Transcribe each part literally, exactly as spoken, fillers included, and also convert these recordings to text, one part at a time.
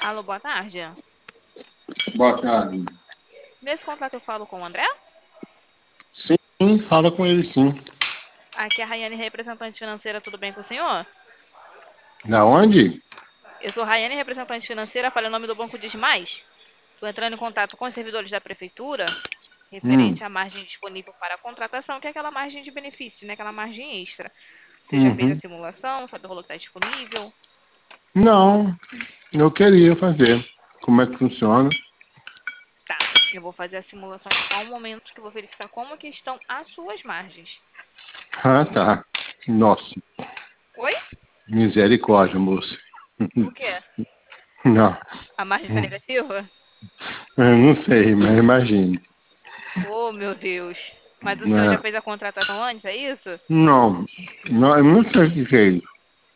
Alô, boa tarde. Boa tarde. Nesse contato eu falo com o André? Sim, fala com ele sim. Aqui é a Rayane, representante financeira, tudo bem com o senhor? Da onde? Eu sou Rayane, representante financeira, falo em nome do Banco Digimais. Estou entrando em contato com os servidores da prefeitura, Hum, referente à margem disponível para a contratação, que é aquela margem de benefício, né? Aquela margem extra. Você já fez a uhum. simulação, sabe o valor que está disponível? Não, eu queria fazer. Como é que funciona? Tá, eu vou fazer a simulação só um momento que eu vou verificar como que estão as suas margens. Ah, tá. Nossa, Oi? misericórdia, moça. O quê? Não, A margem está negativa? eu não sei, mas imagine. Oh, meu Deus. Mas o senhor já É, fez a contratação antes, é isso? não, não, eu não sei o que que é isso.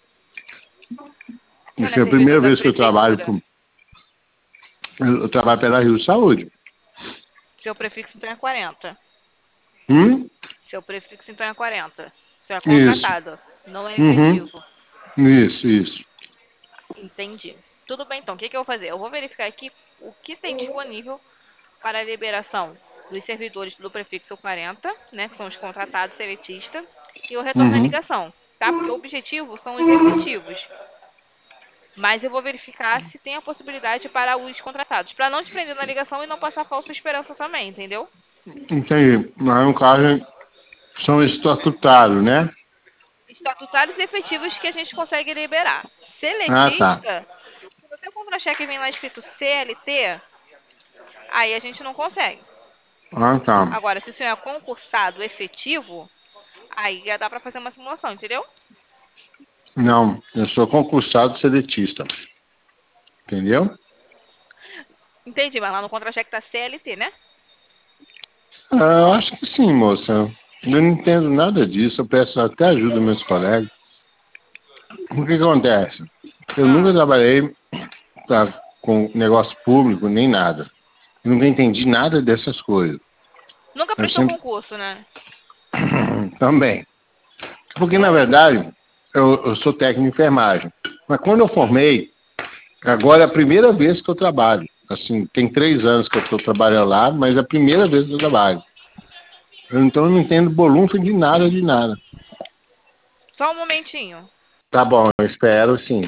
O senhor não Isso é é a servidor primeira da vez que eu trabalho prefeitura? com. Eu, eu trabalho pela Rio Saúde. Seu prefixo então é quarenta. Hum? Seu prefixo então é quarenta. O senhor é Isso. contratado, não é Uhum. efetivo. Isso, isso. Entendi. Tudo bem então, o que, que eu vou fazer? Eu vou verificar aqui o que tem disponível para a liberação dos servidores do prefixo quarenta, né, que são os contratados seletistas, e eu retorno a Uhum. ligação, tá? Porque o objetivo são os efetivos. Mas eu vou verificar se tem a possibilidade para os contratados, para não te prender na ligação e não passar falsa esperança também, entendeu? Entendi. Mas no caso, são estatutários, né? Estatutários e efetivos que a gente consegue liberar. Ah, tá. Seletista, se no seu contra-cheque vem lá escrito C L T, aí a gente não consegue. Ah, tá. Agora, se o senhor é concursado efetivo, aí já dá para fazer uma simulação, entendeu? Não, eu sou concursado seletista. Entendeu? Entendi, mas lá no contra-cheque tá C L T, né? Ah, eu acho que sim, moça. Eu não entendo nada disso. Eu peço até ajuda dos meus colegas. O que que acontece? Eu nunca Ah, trabalhei pra, com negócio público nem nada. Eu nunca entendi nada dessas coisas. nunca Eu prestou sempre concurso, né? também. Porque, na É. verdade, eu, eu sou técnico de enfermagem. Mas quando eu Hum. formei, agora é a primeira vez que eu trabalho. Assim, tem três anos que eu estou trabalhando lá, mas é a primeira vez que eu trabalho. Então eu não entendo bolunfa de nada, de nada. Só um momentinho. Tá bom, eu espero sim.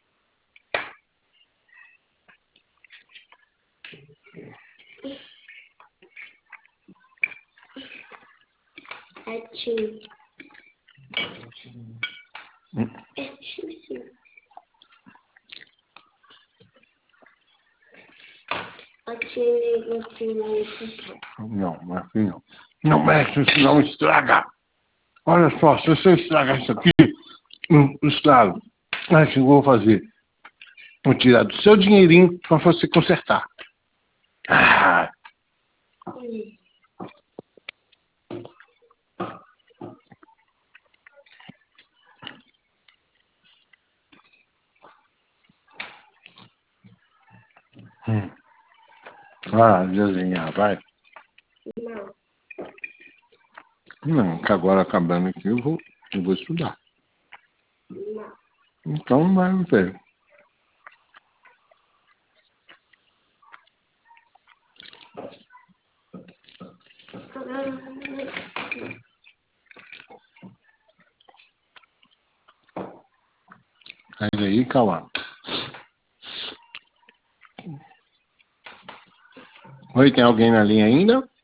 É tio. É tio, sim. A tio não tem. Não, assim não. Não mexe, senão estraga. Olha só, se você estragar isso aqui, não estrago. Aí o que eu vou fazer? Vou tirar do seu dinheirinho para você consertar. Ah, hum. Ah, desenhar, vai. Não, que agora acabando aqui eu vou, eu vou estudar. Então vai ver. Sai daí, calma. Oi, tem alguém na linha ainda?